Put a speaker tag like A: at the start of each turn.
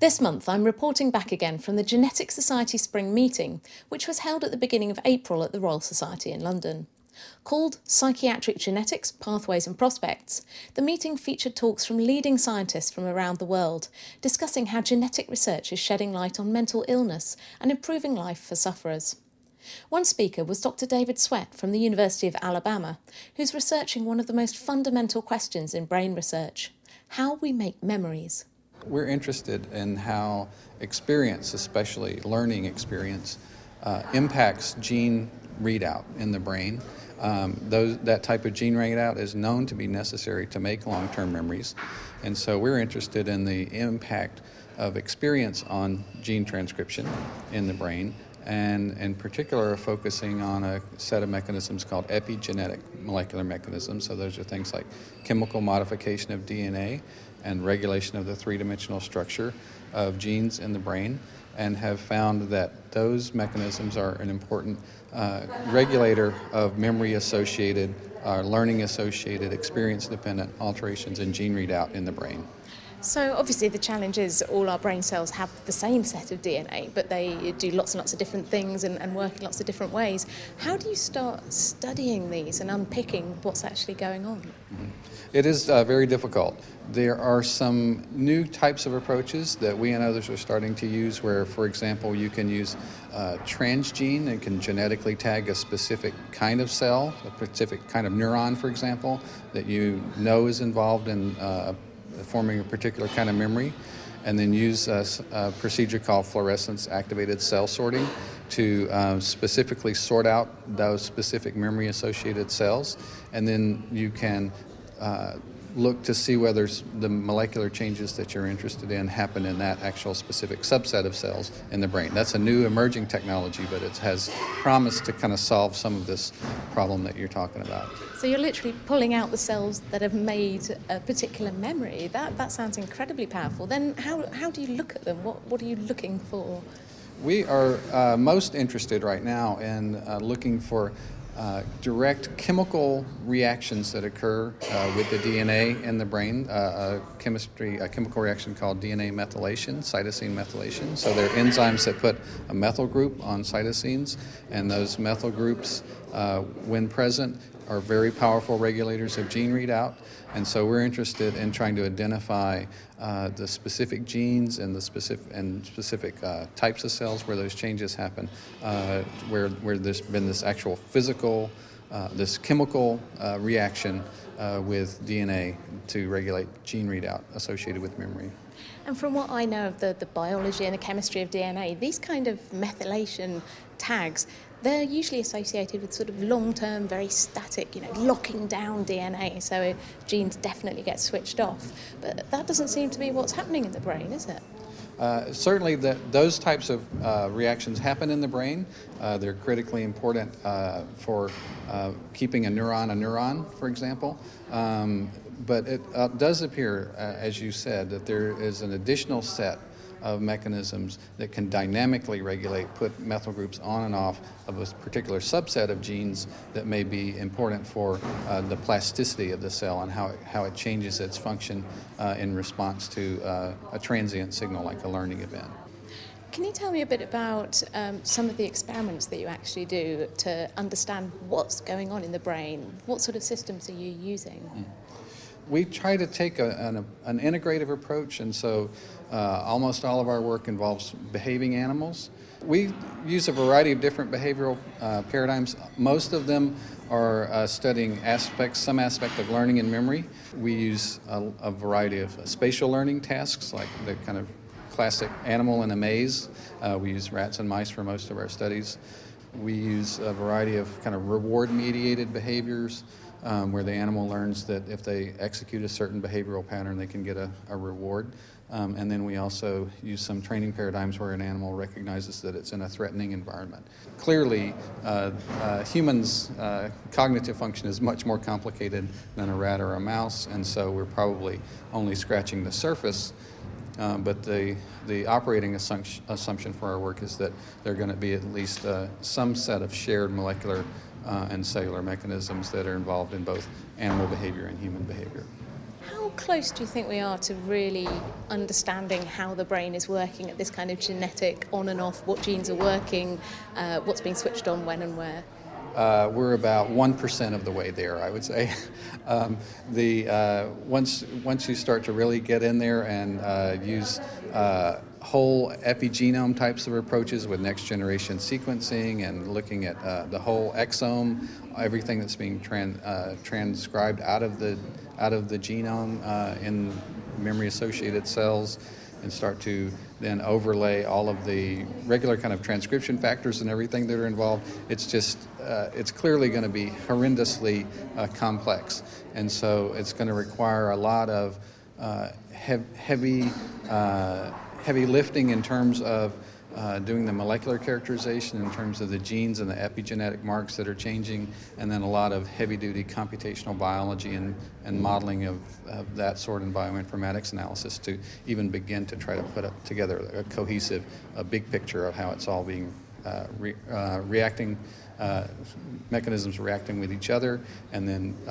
A: This month I'm reporting back again from the Genetic Society Spring Meeting, which was held at the beginning of April at the Royal Society in London. Called Psychiatric Genetics, Pathways and Prospects, the meeting featured talks from leading scientists from around the world, discussing how genetic research is shedding light on mental illness and improving life for sufferers. One speaker was Dr. David Sweat from the University of Alabama, who's researching one of the most fundamental questions in brain research: how we make memories.
B: We're interested in how experience, especially learning experience, impacts gene readout in the brain. That type of gene readout is known to be necessary to make long-term memories. And so we're interested in the impact of experience on gene transcription in the brain, and in particular focusing on a set of mechanisms called epigenetic molecular mechanisms. So those are things like chemical modification of DNA and regulation of the three-dimensional structure of genes in the brain, and have found that those mechanisms are an important regulator of memory-associated, learning-associated, experience-dependent alterations in gene readout in the brain.
A: So obviously the challenge is all our brain cells have the same set of DNA, but they do lots and lots of different things and work in lots of different ways. How do you start studying these and unpicking what's actually going on?
B: Mm-hmm. It is very difficult. There are some new types of approaches that we and others are starting to use where, for example, you can use transgene and can genetically tag a specific kind of cell, a specific kind of neuron, for example, that you know is involved in forming a particular kind of memory, and then use a procedure called fluorescence activated cell sorting to specifically sort out those specific memory associated cells, and then you can look to see whether the molecular changes that you're interested in happen in that actual specific subset of cells in the brain. That's a new emerging technology, but it has promise to kind of solve some of this problem that you're talking about.
A: So you're literally pulling out the cells that have made a particular memory. That sounds incredibly powerful. Then how do you look at them? What are you looking for?
B: We are most interested right now in looking for direct chemical reactions that occur with the DNA in the brain, a chemical reaction called DNA methylation, cytosine methylation. So there are enzymes that put a methyl group on cytosines, and those methyl groups, when present, are very powerful regulators of gene readout. And so we're interested in trying to identify the specific genes and the specific types of cells where those changes happen, where there's been this actual physical, this chemical reaction with DNA to regulate gene readout associated with memory.
A: And from what I know of the biology and the chemistry of DNA, these kind of methylation tags, they're usually associated with sort of long-term, very static, locking down DNA, so genes definitely get switched off. But that doesn't seem to be what's happening in the brain, is it?
B: Certainly those types of reactions happen in the brain. They're critically important for keeping a neuron, for example. But it does appear, as you said, that there is an additional set of mechanisms that can dynamically put methyl groups on and off of a particular subset of genes that may be important for the plasticity of the cell and how it changes its function in response to a transient signal like a learning event.
A: Can you tell me a bit about some of the experiments that you actually do to understand what's going on in the brain? What sort of systems are you using?
B: We try to take an integrative approach, and so almost all of our work involves behaving animals. We use a variety of different behavioral paradigms. Most of them are studying some aspect of learning and memory. We use a variety of spatial learning tasks, like the kind of classic animal in a maze. We use rats and mice for most of our studies. We use a variety of kind of reward-mediated behaviors, where the animal learns that if they execute a certain behavioral pattern, they can get a reward. And then we also use some training paradigms where an animal recognizes that it's in a threatening environment. Clearly, humans' cognitive function is much more complicated than a rat or a mouse, and so we're probably only scratching the surface. But the operating assumption for our work is that there are going to be at least some set of shared molecular and cellular mechanisms that are involved in both animal behavior and human behavior.
A: How close do you think we are to really understanding how the brain is working at this kind of genetic on and off, what genes are working, what's being switched on when and where?
B: We're about 1% of the way there, I would say. Once you start to really get in there and use whole epigenome types of approaches with next generation sequencing and looking at the whole exome, everything that's being transcribed out of the genome in memory associated cells, and start to then overlay all of the regular kind of transcription factors and everything that are involved, it's just, it's clearly going to be horrendously complex. And so it's going to require a lot of heavy lifting in terms of doing the molecular characterization in terms of the genes and the epigenetic marks that are changing, and then a lot of heavy-duty computational biology and modeling of that sort in bioinformatics analysis to even begin to try to put together a cohesive, big picture of how it's all being reacting, mechanisms reacting with each other, and then